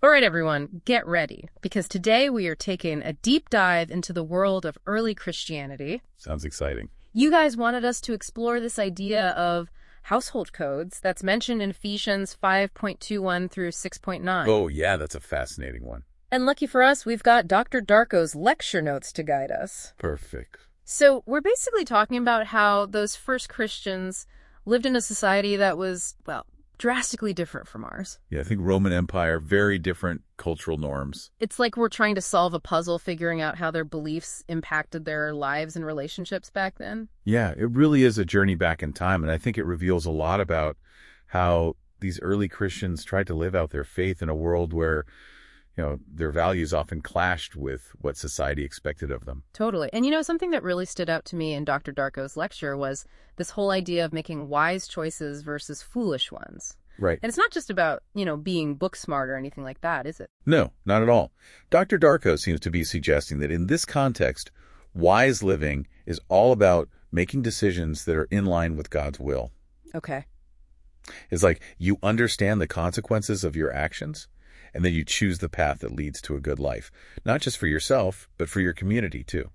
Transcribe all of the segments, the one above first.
All right, everyone, get ready, because today we are taking a deep dive into the world of early Christianity. Sounds exciting. You guys wanted us to explore this idea of household codes that's mentioned in Ephesians 5.21 through 6.9. Oh, yeah, that's a fascinating one. And lucky for us, we've got Dr. Darko's lecture notes to guide us. Perfect. So we're basically talking about how those first Christians lived in a society that was, well, drastically different from ours. Yeah, I think Roman Empire, very different cultural norms. It's like we're trying to solve a puzzle, figuring out how their beliefs impacted their lives and relationships back then. Yeah, it really is a journey back in time, and I think it reveals a lot about how these early Christians tried to live out their faith in a world where, their values often clashed with what society expected of them. Totally. And something that really stood out to me in Dr. Darko's lecture was this whole idea of making wise choices versus foolish ones. Right. And it's not just about, being book smart or anything like that, is it? No, not at all. Dr. Darko seems to be suggesting that in this context, wise living is all about making decisions that are in line with God's will. Okay. It's like you understand the consequences of your actions, and then you choose the path that leads to a good life, not just for yourself, but for your community, too.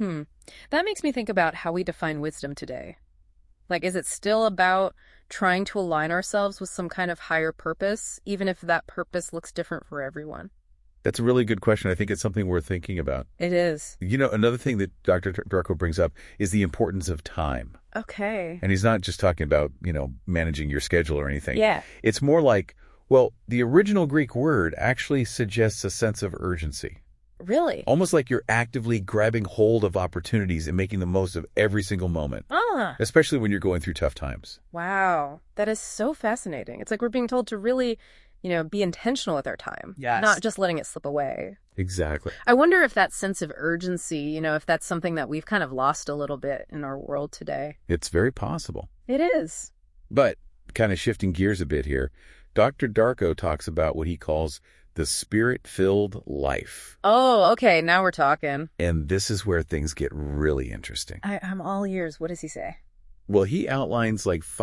That makes me think about how we define wisdom today. Like, is it still about trying to align ourselves with some kind of higher purpose, even if that purpose looks different for everyone? That's a really good question. I think it's something worth thinking about. It is. Another thing that Dr. Darko brings up is the importance of time. Okay. And he's not just talking about, managing your schedule or anything. Yeah. It's more like, well, the original Greek word actually suggests a sense of urgency. Really? Almost like you're actively grabbing hold of opportunities and making the most of every single moment. Especially when you're going through tough times. Wow. That is so fascinating. It's like we're being told to really, be intentional with our time. Yes. Not just letting it slip away. Exactly. I wonder if that sense of urgency, if that's something that we've kind of lost a little bit in our world today. It's very possible. It is. But kind of shifting gears a bit here, Dr. Darko talks about what he calls the spirit-filled life. Oh, okay. Now we're talking. And this is where things get really interesting. I'm all ears. What does he say? Well, he outlines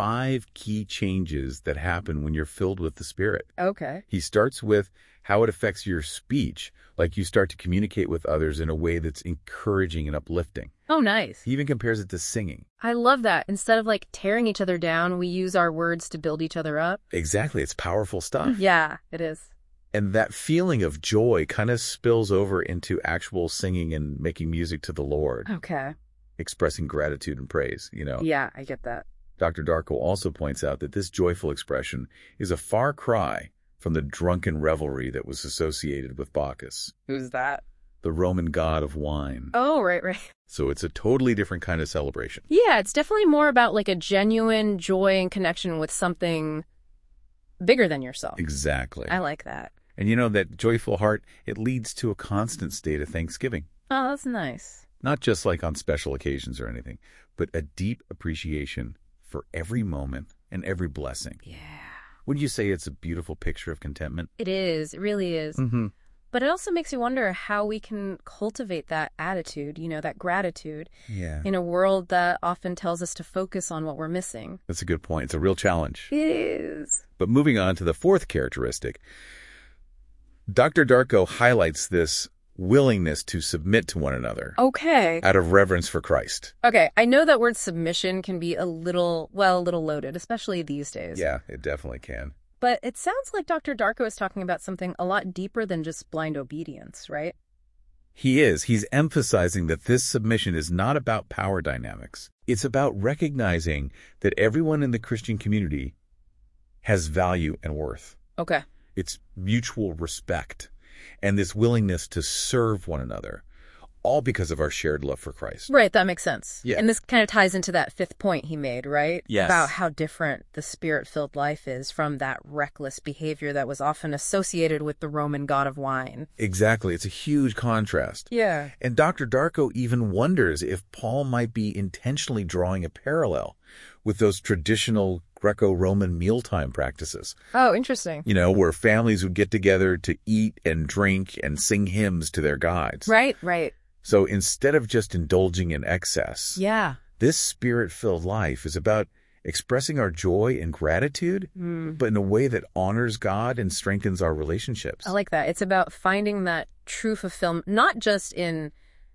5 key changes that happen when you're filled with the Spirit. Okay. He starts with how it affects your speech, like you start to communicate with others in a way that's encouraging and uplifting. Oh, nice. He even compares it to singing. I love that. Instead of tearing each other down, we use our words to build each other up. Exactly. It's powerful stuff. Yeah, it is. And that feeling of joy kind of spills over into actual singing and making music to the Lord. Okay. Expressing gratitude and praise, Yeah, I get that. Dr. Darko also points out that this joyful expression is a far cry from the drunken revelry that was associated with Bacchus. Who's that? The Roman god of wine. Oh, right. So it's a totally different kind of celebration. Yeah, it's definitely more about a genuine joy and connection with something bigger than yourself. Exactly. I like that. And that joyful heart, it leads to a constant state of thanksgiving. Oh, that's nice. Not just on special occasions or anything, but a deep appreciation for every moment and every blessing. Yeah. Wouldn't you say it's a beautiful picture of contentment? It is. It really is. Mm-hmm. But it also makes you wonder how we can cultivate that attitude, that gratitude, in a world that often tells us to focus on what we're missing. That's a good point. It's a real challenge. It is. But moving on to the fourth characteristic, Dr. Darko highlights this willingness to submit to one another. Okay. Out of reverence for Christ. Okay. I know that word submission can be a little loaded, especially these days. Yeah, it definitely can. But it sounds like Dr. Darko is talking about something a lot deeper than just blind obedience, right? He is. He's emphasizing that this submission is not about power dynamics. It's about recognizing that everyone in the Christian community has value and worth. Okay. It's mutual respect and this willingness to serve one another, all because of our shared love for Christ. Right, that makes sense. Yeah. And this kind of ties into that fifth point he made, right? Yes. About how different the spirit-filled life is from that reckless behavior that was often associated with the Roman god of wine. Exactly. It's a huge contrast. Yeah. And Dr. Darko even wonders if Paul might be intentionally drawing a parallel with those traditional Greco-Roman mealtime practices. Oh, interesting. Where families would get together to eat and drink and sing hymns to their gods. Right. So instead of just indulging in excess, Yeah. this spirit-filled life is about expressing our joy and gratitude, but in a way that honors God and strengthens our relationships. I like that. It's about finding that true fulfillment, not just in,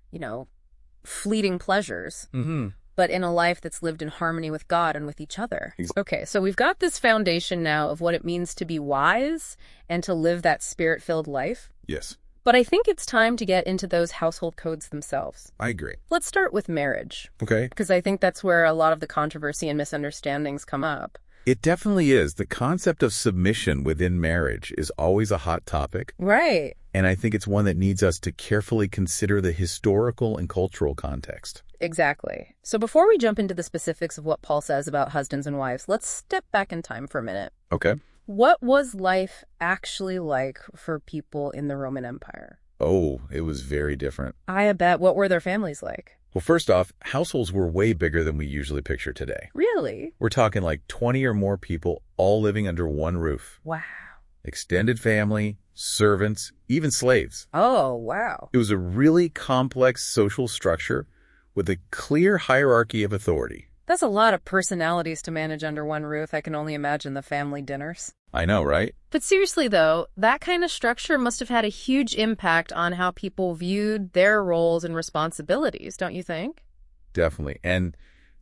fleeting pleasures, but in a life that's lived in harmony with God and with each other. Okay, so we've got this foundation now of what it means to be wise and to live that spirit-filled life. Yes. But I think it's time to get into those household codes themselves. I agree. Let's start with marriage. Okay. Because I think that's where a lot of the controversy and misunderstandings come up. It definitely is. The concept of submission within marriage is always a hot topic. Right. And I think it's one that needs us to carefully consider the historical and cultural context. Exactly. So before we jump into the specifics of what Paul says about husbands and wives, let's step back in time for a minute. Okay. What was life actually like for people in the Roman Empire? Oh, it was very different. I bet. What were their families like? Well, first off, households were way bigger than we usually picture today. Really? We're talking like 20 or more people all living under one roof. Wow. Extended family, servants, even slaves. Oh, wow. It was a really complex social structure with a clear hierarchy of authority. That's a lot of personalities to manage under one roof. I can only imagine the family dinners. I know, right? But seriously, though, that kind of structure must have had a huge impact on how people viewed their roles and responsibilities, don't you think? Definitely. And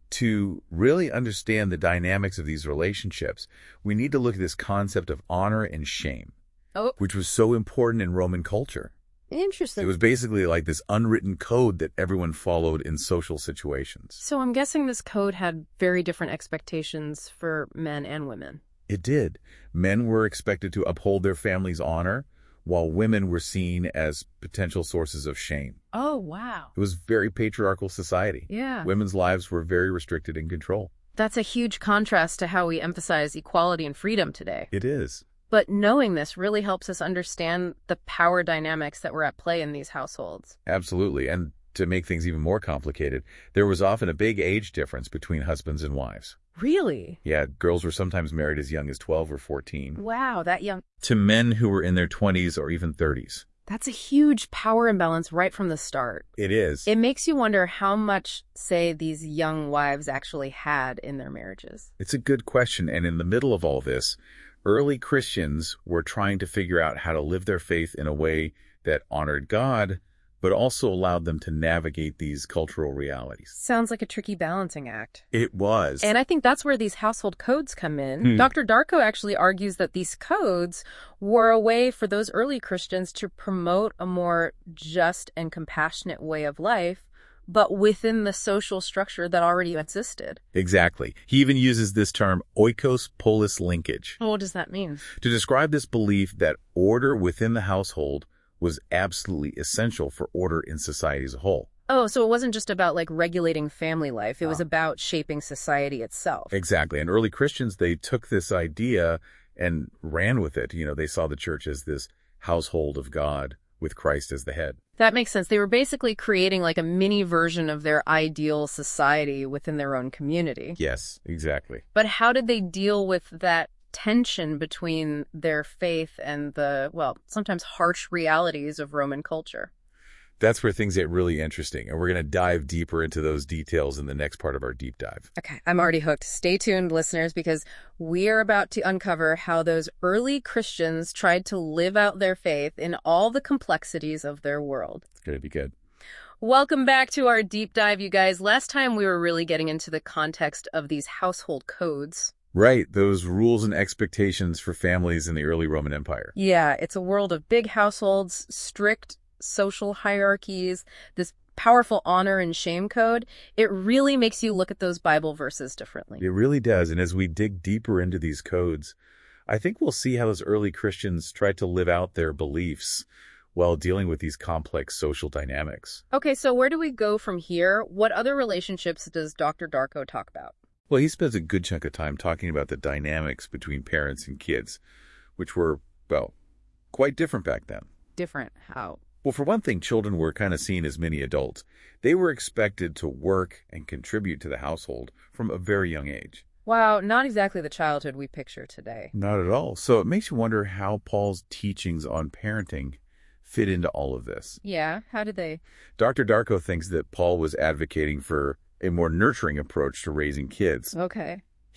to really understand the dynamics of these relationships, we need to look at this concept of honor and shame, which was so important in Roman culture. Interesting. It was basically like this unwritten code that everyone followed in social situations. So I'm guessing this code had very different expectations for men and women. It did. Men were expected to uphold their family's honor, while women were seen as potential sources of shame. Oh, wow. It was a very patriarchal society. Yeah. Women's lives were very restricted and controlled. That's a huge contrast to how we emphasize equality and freedom today. It is. But knowing this really helps us understand the power dynamics that were at play in these households. Absolutely. And to make things even more complicated, there was often a big age difference between husbands and wives. Really? Yeah, girls were sometimes married as young as 12 or 14. Wow, that young. To men who were in their 20s or even 30s. That's a huge power imbalance right from the start. It is. It makes you wonder how much, say, these young wives actually had in their marriages. It's a good question. And in the middle of all this, early Christians were trying to figure out how to live their faith in a way that honored God, but also allowed them to navigate these cultural realities. Sounds like a tricky balancing act. It was. And I think that's where these household codes come in. Dr. Darko actually argues that these codes were a way for those early Christians to promote a more just and compassionate way of life, but within the social structure that already existed. Exactly. He even uses this term oikos polis linkage. What does that mean? To describe this belief that order within the household was absolutely essential for order in society as a whole. Oh, so it wasn't just about regulating family life. It was about shaping society itself. Exactly. And early Christians, they took this idea and ran with it. They saw the church as this household of God with Christ as the head. That makes sense. They were basically creating a mini version of their ideal society within their own community. Yes, exactly. But how did they deal with that tension between their faith and the, sometimes harsh realities of Roman culture? That's where things get really interesting, and we're going to dive deeper into those details in the next part of our deep dive. Okay, I'm already hooked. Stay tuned, listeners, because we are about to uncover how those early Christians tried to live out their faith in all the complexities of their world. It's going to be good. Welcome back to our deep dive, you guys. Last time we were really getting into the context of these household codes. Right, those rules and expectations for families in the early Roman Empire. Yeah, it's a world of big households, strict social hierarchies, this powerful honor and shame code. It really makes you look at those Bible verses differently. It really does. And as we dig deeper into these codes, I think we'll see how those early Christians tried to live out their beliefs while dealing with these complex social dynamics. Okay, so where do we go from here? What other relationships does Dr. Darko talk about? Well, he spends a good chunk of time talking about the dynamics between parents and kids, which were, quite different back then. Different how? Well, for one thing, children were kind of seen as mini adults. They were expected to work and contribute to the household from a very young age. Wow, not exactly the childhood we picture today. Not at all. So it makes you wonder how Paul's teachings on parenting fit into all of this. Yeah, how did they? Dr. Darko thinks that Paul was advocating for a more nurturing approach to raising kids. Okay.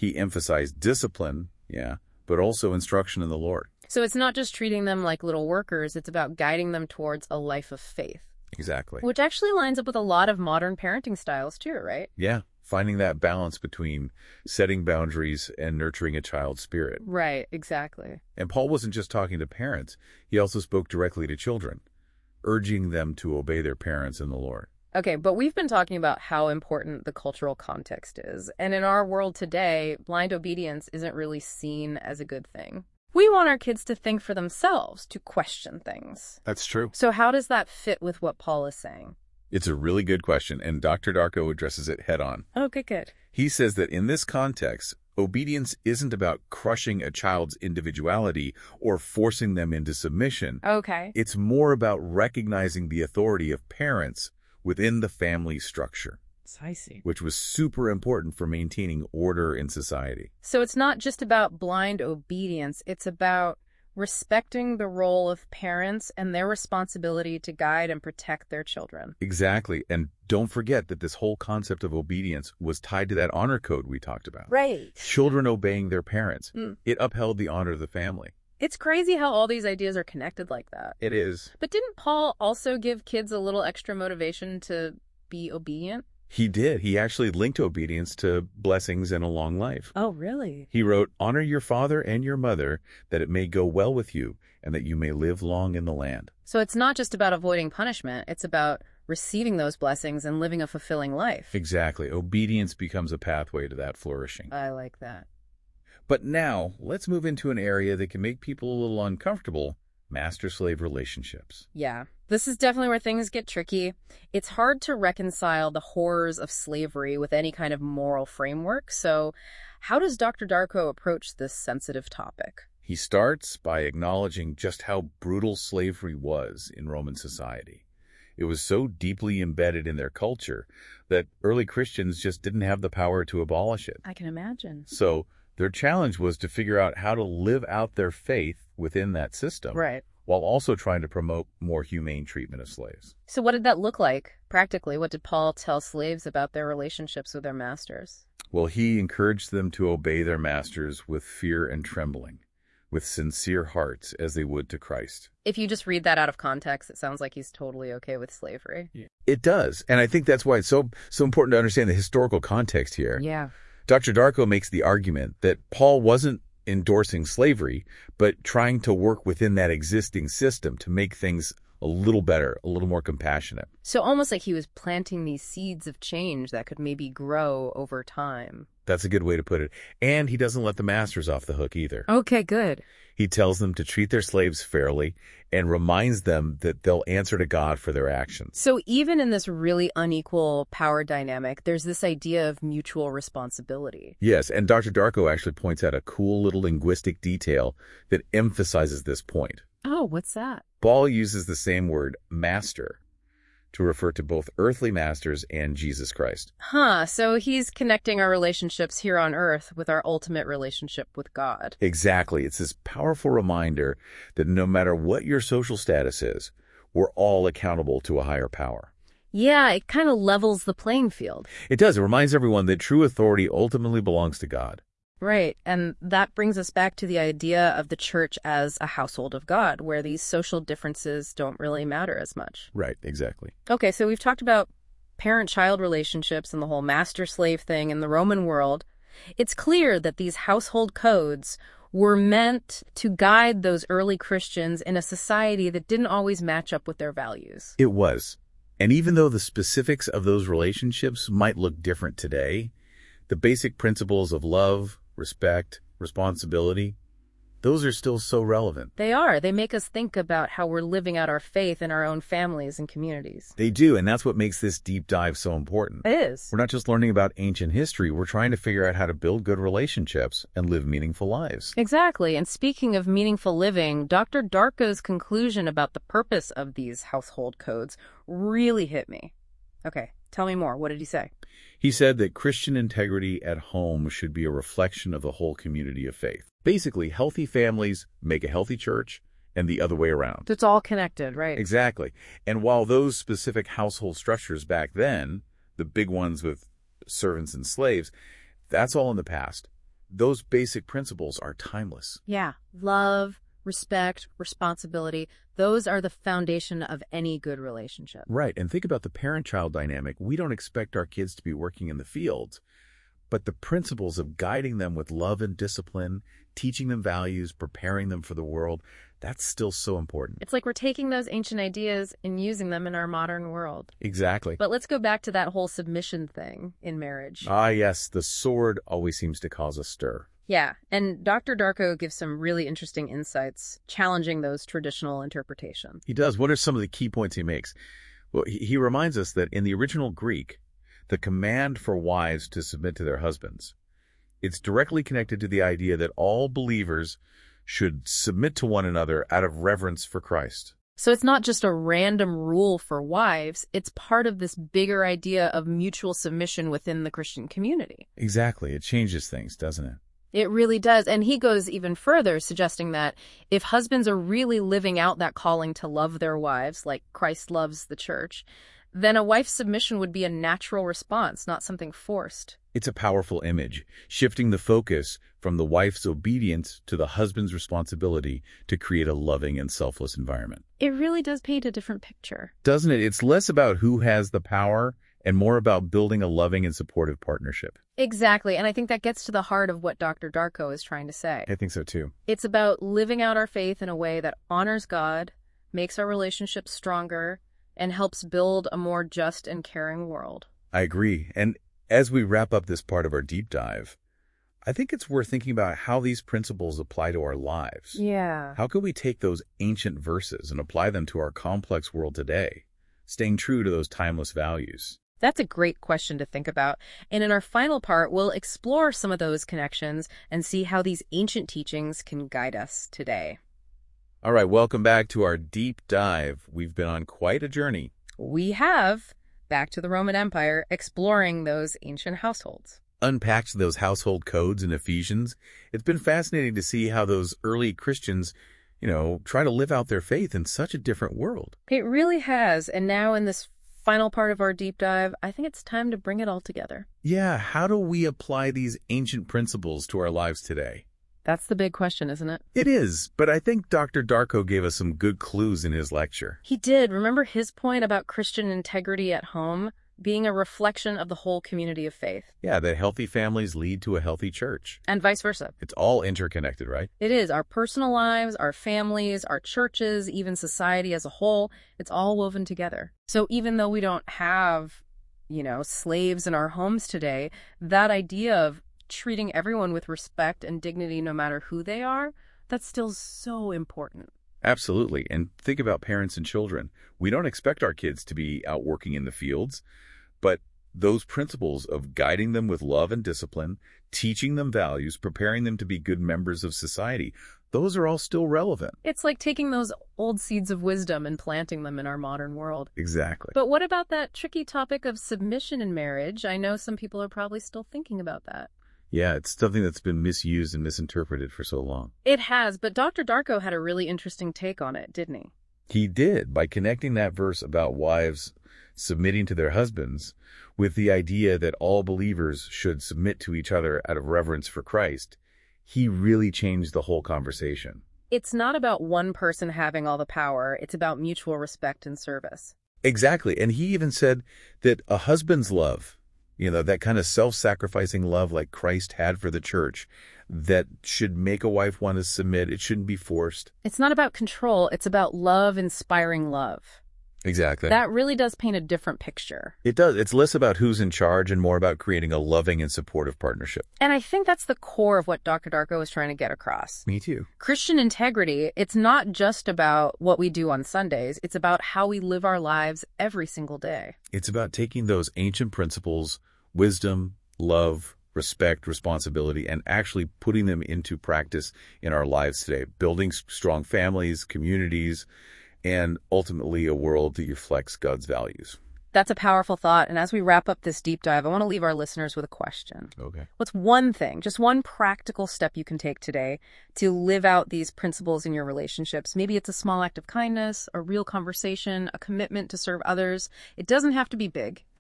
He emphasized discipline, yeah, but also instruction in the Lord. So it's not just treating them like little workers, it's about guiding them towards a life of faith. Exactly. Which actually lines up with a lot of modern parenting styles too, right? Yeah, finding that balance between setting boundaries and nurturing a child's spirit. Right, exactly. And Paul wasn't just talking to parents, he also spoke directly to children, urging them to obey their parents in the Lord. Okay, but we've been talking about how important the cultural context is. And in our world today, blind obedience isn't really seen as a good thing. We want our kids to think for themselves, to question things. That's true. So how does that fit with what Paul is saying? It's a really good question, and Dr. Darko addresses it head on. Oh, good. He says that in this context, obedience isn't about crushing a child's individuality or forcing them into submission. Okay. It's more about recognizing the authority of parents within the family structure, I see. which was super important for maintaining order in society. So it's not just about blind obedience, it's about respecting the role of parents and their responsibility to guide and protect their children. Exactly. And don't forget that this whole concept of obedience was tied to that honor code we talked about. Right. Children obeying their parents. It upheld the honor of the family. It's crazy how all these ideas are connected like that. It is. But didn't Paul also give kids a little extra motivation to be obedient? He did. He actually linked obedience to blessings and a long life. Oh, really? He wrote, "Honor your father and your mother, that it may go well with you, and that you may live long in the land." So it's not just about avoiding punishment. It's about receiving those blessings and living a fulfilling life. Exactly. Obedience becomes a pathway to that flourishing. I like that. But now, let's move into an area that can make people a little uncomfortable: master-slave relationships. Yeah, this is definitely where things get tricky. It's hard to reconcile the horrors of slavery with any kind of moral framework. So how does Dr. Darko approach this sensitive topic? He starts by acknowledging just how brutal slavery was in Roman society. It was so deeply embedded in their culture that early Christians just didn't have the power to abolish it. I can imagine. So their challenge was to figure out how to live out their faith within that system, Right. while also trying to promote more humane treatment of slaves. So what did that look like practically? What did Paul tell slaves about their relationships with their masters? Well, he encouraged them to obey their masters with fear and trembling, with sincere hearts as they would to Christ. If you just read that out of context, it sounds like he's totally okay with slavery. It does, and I think that's why it's so important to understand the historical context here. Yeah. Dr. Darko makes the argument that Paul wasn't endorsing slavery, but trying to work within that existing system to make things a little better, a little more compassionate. So almost like he was planting these seeds of change that could maybe grow over time. That's a good way to put it. And he doesn't let the masters off the hook either. Okay, good. He tells them to treat their slaves fairly and reminds them that they'll answer to God for their actions. So even in this really unequal power dynamic, there's this idea of mutual responsibility. Yes, and Dr. Darko actually points out a cool little linguistic detail that emphasizes this point. Oh, what's that? Paul uses the same word, master, to refer to both earthly masters and Jesus Christ. So he's connecting our relationships here on earth with our ultimate relationship with God. Exactly. It's this powerful reminder that no matter what your social status is, we're all accountable to a higher power. Yeah, it kind of levels the playing field. It does. It reminds everyone that true authority ultimately belongs to God. Right, and that brings us back to the idea of the church as a household of God, where these social differences don't really matter as much. Right, exactly. Okay, so we've talked about parent-child relationships and the whole master-slave thing in the Roman world. It's clear that these household codes were meant to guide those early Christians in a society that didn't always match up with their values. It was. And even though the specifics of those relationships might look different today, the basic principles of love, respect, responsibility, those are still so relevant. They are. They make us think about how we're living out our faith in our own families and communities. They do, and that's what makes this deep dive so important. It is. We're not just learning about ancient history, we're trying to figure out how to build good relationships and live meaningful lives. Exactly. And speaking of meaningful living, Dr. Darko's conclusion about the purpose of these household codes really hit me. Okay, tell me more. What did he say? He said that Christian integrity at home should be a reflection of the whole community of faith. Basically, healthy families make a healthy church, and the other way around. It's all connected, right? Exactly. And while those specific household structures back then, the big ones with servants and slaves, that's all in the past. those basic principles are timeless. Yeah. Love, respect, responsibility. Those are the foundation of any good relationship. Right, and think about the parent-child dynamic. We don't expect our kids to be working in the fields, but the principles of guiding them with love and discipline, teaching them values, preparing them for the world, that's still so important. It's like we're taking those ancient ideas and using them in our modern world. Exactly. But let's go back to that whole submission thing in marriage. Ah, yes, the sword always seems to cause a stir. Yeah, and Dr. Darko gives some really interesting insights, challenging those traditional interpretations. He does. What are some of the key points he makes? Well, he reminds us that in the original Greek, the command for wives to submit to their husbands, it's directly connected to the idea that all believers should submit to one another out of reverence for Christ. So it's not just a random rule for wives, it's part of this bigger idea of mutual submission within the Christian community. Exactly. It changes things, doesn't it? It really does. And he goes even further, suggesting that if husbands are really living out that calling to love their wives, like Christ loves the church, then a wife's submission would be a natural response, not something forced. It's a powerful image, shifting the focus from the wife's obedience to the husband's responsibility to create a loving and selfless environment. It really does paint a different picture. Doesn't it? It's less about who has the power and more about building a loving and supportive partnership. Exactly. And I think that gets to the heart of what Dr. Darko is trying to say. I think so too. It's about living out our faith in a way that honors God, makes our relationships stronger, and helps build a more just and caring world. I agree. And as we wrap up this part of our deep dive, I think it's worth thinking about how these principles apply to our lives. Yeah. How can we take those ancient verses and apply them to our complex world today, staying true to those timeless values? That's a great question to think about. And in our final part, we'll explore some of those connections and see how these ancient teachings can guide us today. All right, welcome back to our deep dive. We've been on quite a journey. We have, back to the Roman Empire, exploring those ancient households. Unpacked those household codes in Ephesians. It's been fascinating to see how those early Christians, try to live out their faith in such a different world. It really has. And now in this final part of our deep dive, I think it's time to bring it all together. Yeah, how do we apply these ancient principles to our lives today? That's the big question, isn't it? It is, but I think Dr. Darko gave us some good clues in his lecture. He did. Remember his point about Christian integrity at home being a reflection of the whole community of faith? Yeah, that healthy families lead to a healthy church. And vice versa. It's all interconnected, right? It is. Our personal lives, our families, our churches, even society as a whole, it's all woven together. So even though we don't have, slaves in our homes today, that idea of treating everyone with respect and dignity no matter who they are, that's still so important. Absolutely. And think about parents and children. We don't expect our kids to be out working in the fields, but those principles of guiding them with love and discipline, teaching them values, preparing them to be good members of society, those are all still relevant. It's like taking those old seeds of wisdom and planting them in our modern world. Exactly. But what about that tricky topic of submission in marriage? I know some people are probably still thinking about that. Yeah, it's something that's been misused and misinterpreted for so long. It has, but Dr. Darko had a really interesting take on it, didn't he? He did, by connecting that verse about wives submitting to their husbands with the idea that all believers should submit to each other out of reverence for Christ. He really changed the whole conversation. It's not about one person having all the power. It's about mutual respect and service. Exactly. And he even said that a husband's love, that kind of self-sacrificing love like Christ had for the church, that should make a wife want to submit. It shouldn't be forced. It's not about control. It's about love, inspiring love. Exactly. That really does paint a different picture. It does. It's less about who's in charge and more about creating a loving and supportive partnership. And I think that's the core of what Dr. Darko is trying to get across. Me too. Christian integrity, it's not just about what we do on Sundays. It's about how we live our lives every single day. It's about taking those ancient principles, wisdom, love, respect, responsibility, and actually putting them into practice in our lives today, building strong families, communities, and ultimately a world that reflects God's values. That's a powerful thought. And as we wrap up this deep dive, I want to leave our listeners with a question. Okay. What's one thing, just one practical step you can take today to live out these principles in your relationships? Maybe it's a small act of kindness, a real conversation, a commitment to serve others. It doesn't have to be big.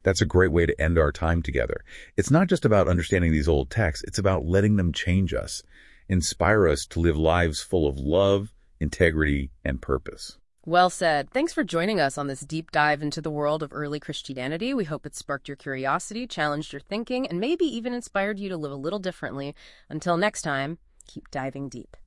That's a great way to end our time together. It's not just about understanding these old texts, it's about letting them change us, inspire us to live lives full of love, integrity, and purpose. Well said. Thanks for joining us on this deep dive into the world of early Christianity. We hope it sparked your curiosity, challenged your thinking, and maybe even inspired you to live a little differently. Until next time, keep diving deep.